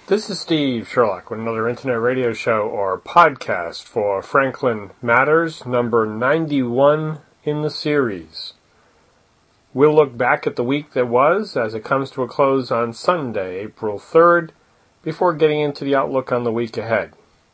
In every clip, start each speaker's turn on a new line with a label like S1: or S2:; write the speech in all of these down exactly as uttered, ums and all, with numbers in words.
S1: This is Steve Sherlock with another internet radio show or podcast for Franklin Matters, number ninety-one in the series. We'll look back at the week that was as it comes to a close on Sunday, April third, before getting into the outlook on the week ahead.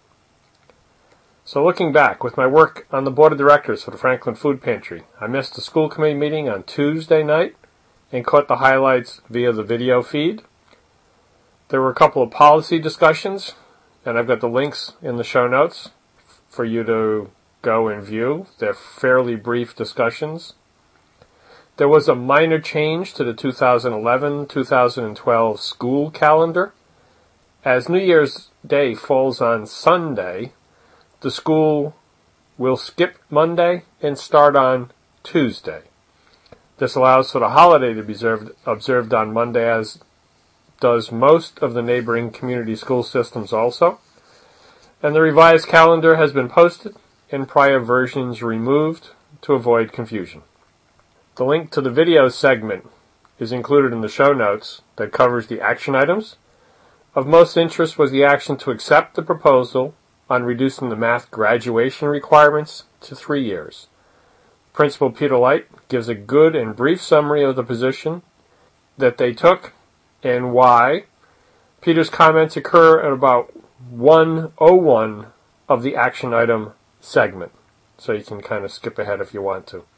S1: So looking back, with my work on the board of directors for the Franklin Food Pantry, I missed the school committee meeting on Tuesday night and caught the highlights via the video feed. There were a couple of policy discussions, and I've got the links in the show notes for you to go and view. They're fairly brief discussions. There was a minor change to the two thousand eleven to two thousand twelve school calendar. As New Year's Day falls on Sunday, the school will skip Monday and start on Tuesday. This allows for the holiday to be observed, observed on Monday, as does most of the neighboring community school systems also. And the revised calendar has been posted and prior versions removed to avoid confusion. The link to the video segment is included in the show notes that covers the action items. Of most interest was the action to accept the proposal on reducing the math graduation requirements to three years. Principal Peter Light gives a good and brief summary of the position that they took and why. Peter's comments occur at about one oh one of the action item segment, so you can kind of skip ahead if you want to.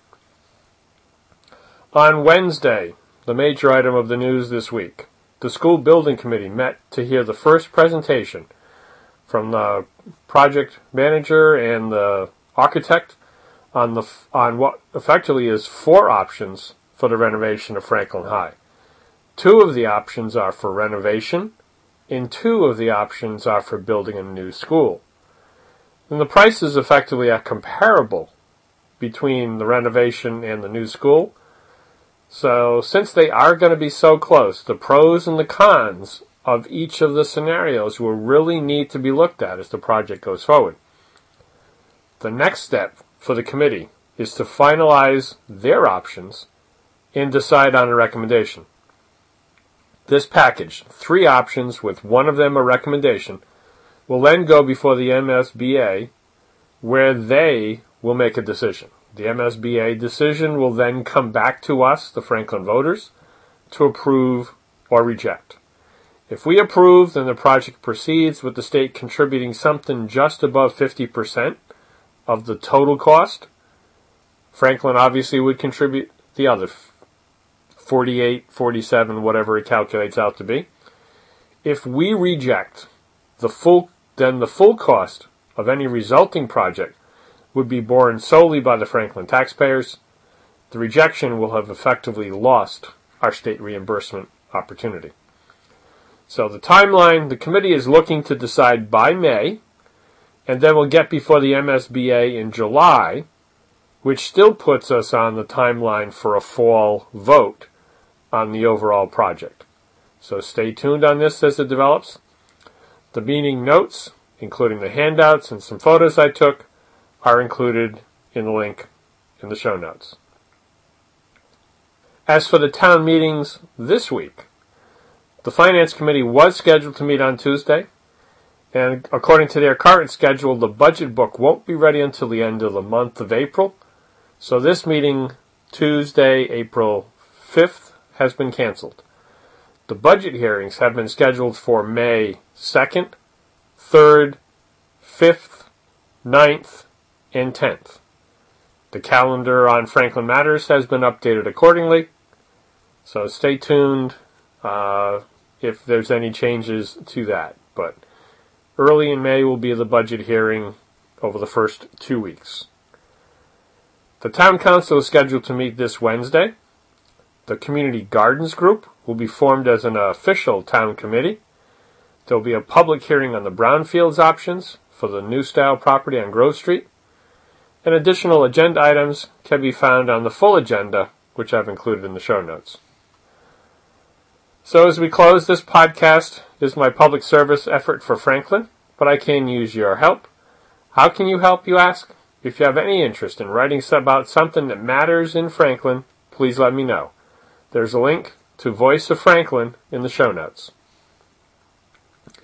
S1: On Wednesday, the major item of the news this week, the school building committee met to hear the first presentation from the project manager and the architect on the on what effectively is four options for the renovation of Franklin High. Two of the options are for renovation, and two of the options are for building a new school. And the prices effectively are comparable between the renovation and the new school. So since they are going to be so close, the pros and the cons of each of the scenarios will really need to be looked at as the project goes forward. The next step for the committee is to finalize their options and decide on a recommendation. This package, three options with one of them a recommendation, will then go before the M S B A, where they will make a decision. The M S B A decision will then come back to us, the Franklin voters, to approve or reject. If we approve, then the project proceeds with the state contributing something just above fifty percent of the total cost. Franklin obviously would contribute the other forty-eight, forty-seven, whatever it calculates out to be. If we reject the full, then the full cost of any resulting project would be borne solely by the Franklin taxpayers. The rejection will have effectively lost our state reimbursement opportunity. So the timeline, the committee is looking to decide by May, and then we'll get before the M S B A in July, which still puts us on the timeline for a fall vote on the overall project. So stay tuned on this as it develops. The meeting notes, including the handouts and some photos I took, are included in the link in the show notes. As for the town meetings this week, the Finance Committee was scheduled to meet on Tuesday, and according to their current schedule, the budget book won't be ready until the end of the month of April. So this meeting, Tuesday, April fifth, has been canceled. The budget hearings have been scheduled for May second, third, fifth, ninth, and tenth. The calendar on Franklin Matters has been updated accordingly, so stay tuned uh, if there's any changes to that. But early in May will be the budget hearing over the first two weeks. The Town Council is scheduled to meet this Wednesday. The Community Gardens Group will be formed as an official town committee. There will be a public hearing on the brownfields options for the new style property on Grove Street. And additional agenda items can be found on the full agenda, which I've included in the show notes. So as we close, this podcast is my public service effort for Franklin, but I can use your help. How can you help, you ask? If you have any interest in writing about something that matters in Franklin, please let me know. There's a link to Voice of Franklin in the show notes.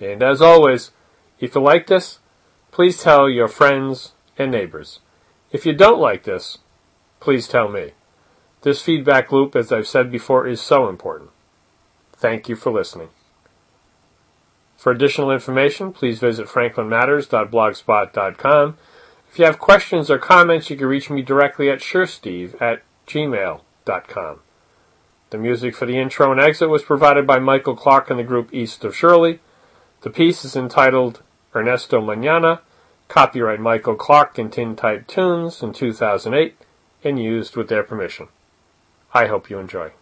S1: And as always, if you like this, please tell your friends and neighbors. If you don't like this, please tell me. This feedback loop, as I've said before, is so important. Thank you for listening. For additional information, please visit franklin matters dot blogspot dot com. If you have questions or comments, you can reach me directly at suresteve at gmail dot com. The music for the intro and exit was provided by Michael Clark and the group East of Shirley. The piece is entitled Ernesto Mañana, copyright Michael Clark and Tintype Tunes in two thousand eight, and used with their permission. I hope you enjoy.